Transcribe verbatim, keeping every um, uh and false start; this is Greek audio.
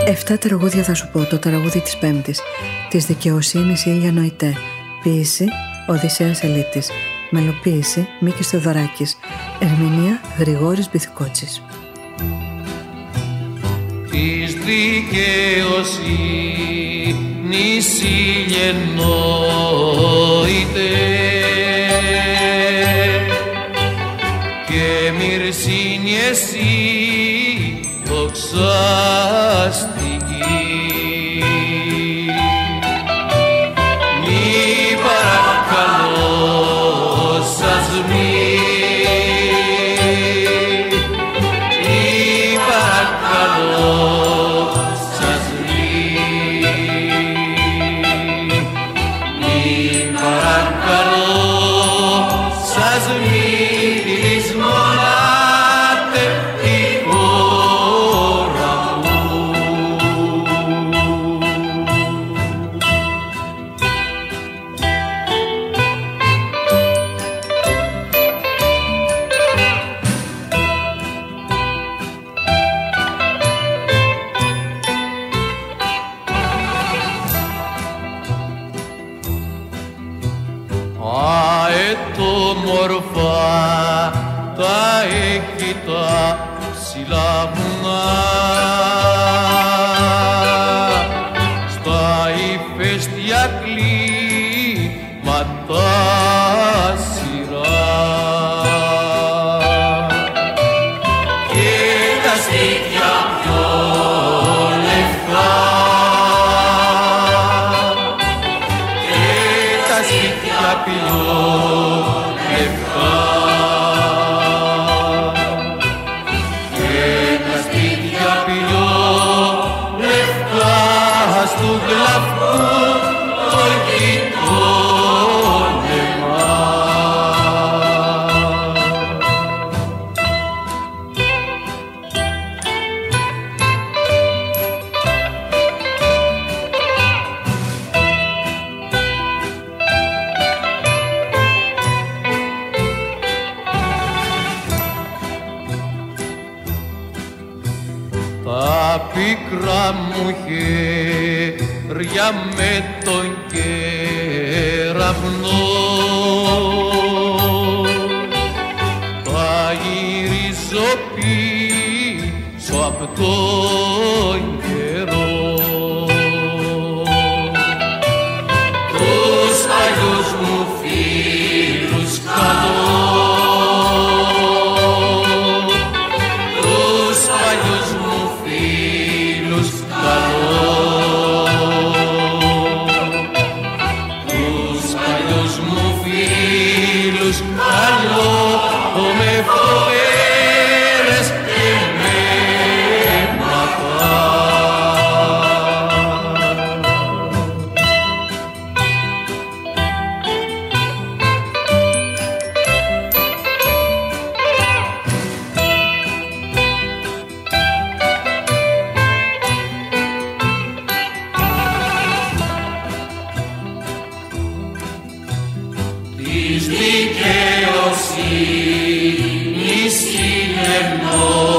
Εφτά τραγούδια θα σου πω, το τραγούδι της Πέμπτης. Της δικαιοσύνης Ήλια Νοητέ. Ποίηση Οδυσσέας Ελίτης. Μελοποίηση Μίκης Θεοδωράκης. Ερμηνεία Γρηγόρης Μπιθικότσης. Της δικαιοσύνης Ήλια Νοητέ και μυρσίνη εσύ δοξαστική. Μη παρακαλώ σας μη, μη παρακαλώ σας μη, μη παρακαλώ σας μη λησμονάτε τη χώρα μου. Αετόμορφα τα έχει τα ψηλά βουνά, στα ηφαίστεια κλίματα σειρά και τα στήθια πιο λευκά και τα στήθια πιο λευκά και τα στήθια πιο λευκά στου γλαφού το γειτόνεμα. Τα πίκρα μου χέρια με τον κεραυνό τα γυρίζω πίσω απ' τον καιρό. Τους παλιούς μου φίλους καλώ, τους παλιούς μου φίλους καλώ, τους παλιούς μου φίλους καλώ, με φοβέρες και με ματά. Της δικαιοσύνης Ήλια Νοητέ